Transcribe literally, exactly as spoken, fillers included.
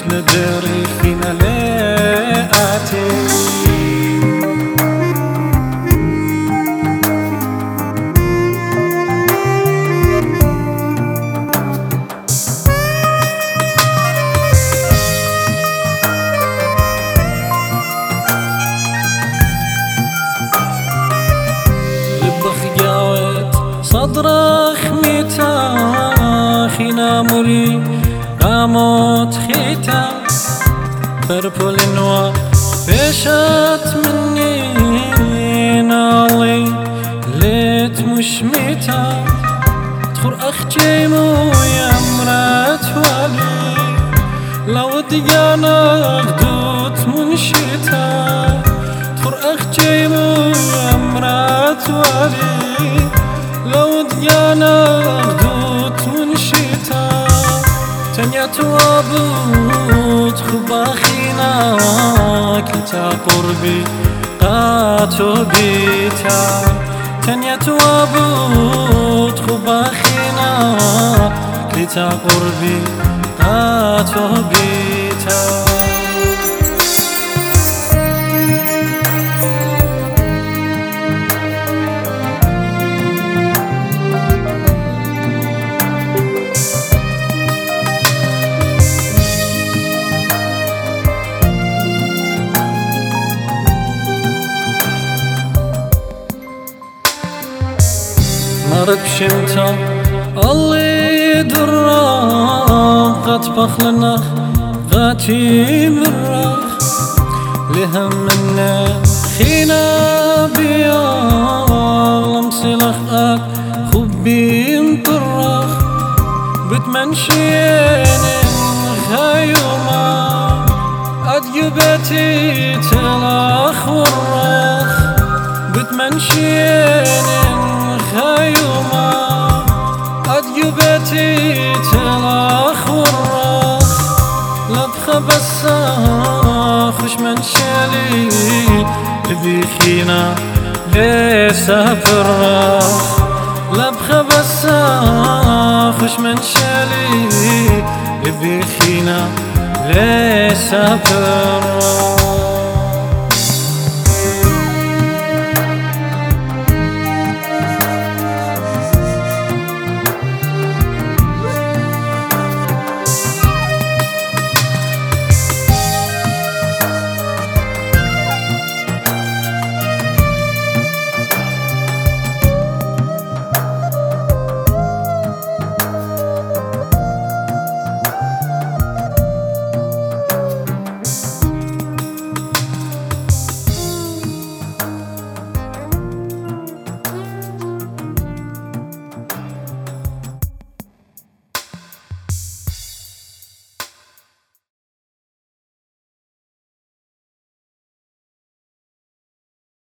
ندري فينا لقاتي صدرخ ميتا خينا مري قامت خيتا فربل نوا بشات مني نالي ليت مش ميتا تخور اخ جيمو يا مرات والي لو ديانا غدوت منشيتا تخور اخ جيمو يا مرات والي لو ديانا غدوت منشيتا تنيا توابوت خباخينا كلتا قربي قاتو بيتا تنيا توابوت خباخينا كلتا قربي قاتو بيتا مرق شمتا اللي دراخ غطبخ لنا غاتي مراخ لهم منا خينا بيا لمسلخ اك خبي مطرخ بتمنشين خيوما أديبتي تلاخ وراخ بتمنشين خيوما أديبتي تلاخ وراخ لبخة بساخ وش من شالي بيخينا ليسا فراخ لبخة بساخ وش من شالي بيخينا ليسا فراخ